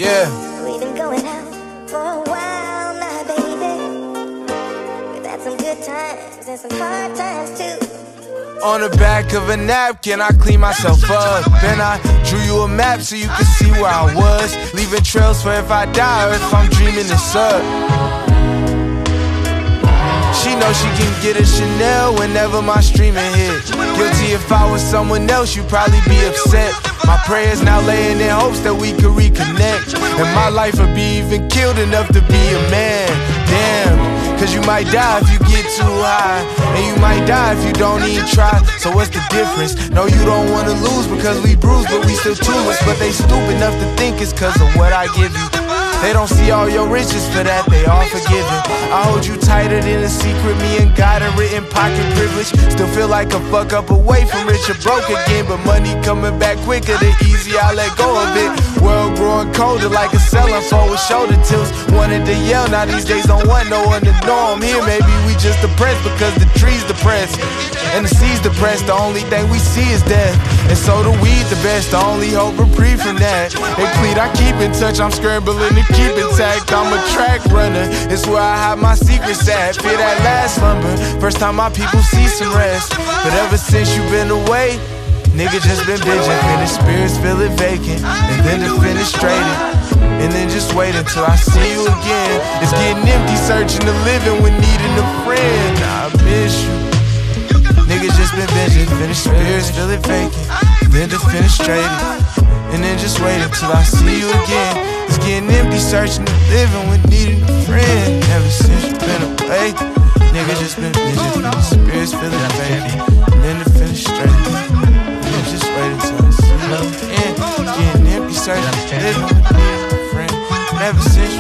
Yeah. We've been going out for a while now, baby. We've had some good times and some hard times too. On the back of a napkin, I clean myself up. Then I drew you a map so you could see where I was. Leaving trails for if I die or if I'm dreaming this up. She knows she can get a Chanel whenever my streaming hit. Guilty if I was someone else, you'd probably be upset. My prayers now laying in hopes that we could reconnect. And my life would be even killed enough to be a man. Damn. Cause you might die if you get too high, and you might die if you don't even try. So what's the difference? No, you don't wanna lose because we bruised, but we still too much. But they stupid enough to think it's cause of what I give you. They don't see all your riches, for that they all forgiven. I hold you tighter than a secret, me and God are written pocket privilege. Still feel like a fuck up away from rich or broke again, but money coming back quicker the easier I let go of it. World growing colder like a ceiling phone with shoulder tilts. Wanted to yell, now these days don't want no one to know I'm here. Maybe we just depressed because the tree's depressed and the sea's depressed. The only thing we see is death, and so the weed the best. The only hope reprieve from that. And Cleat, I keep in touch, I'm scrambling to keep intact. I'm a track runner, it's where I hide my secrets at. Fear that last slumber, first time my people see some rest. But ever since you been away, nigga just been bitching. Finished spirits feeling vacant, and then to finish traded, and then just wait until I see you again. It's getting empty searching the living when needing a friend. I miss you. Niggas just been bitching. Finished spirits feeling vacant, and then to finish traded, and then just wait until I see you again. It's getting empty searching the living when needing a friend. Ever since you been away, niggas just been bitching. Finished spirits feeling vacant, and then to finish traded, and then just wait until I see you again. Getting empty searching the living when needing a friend. Ever since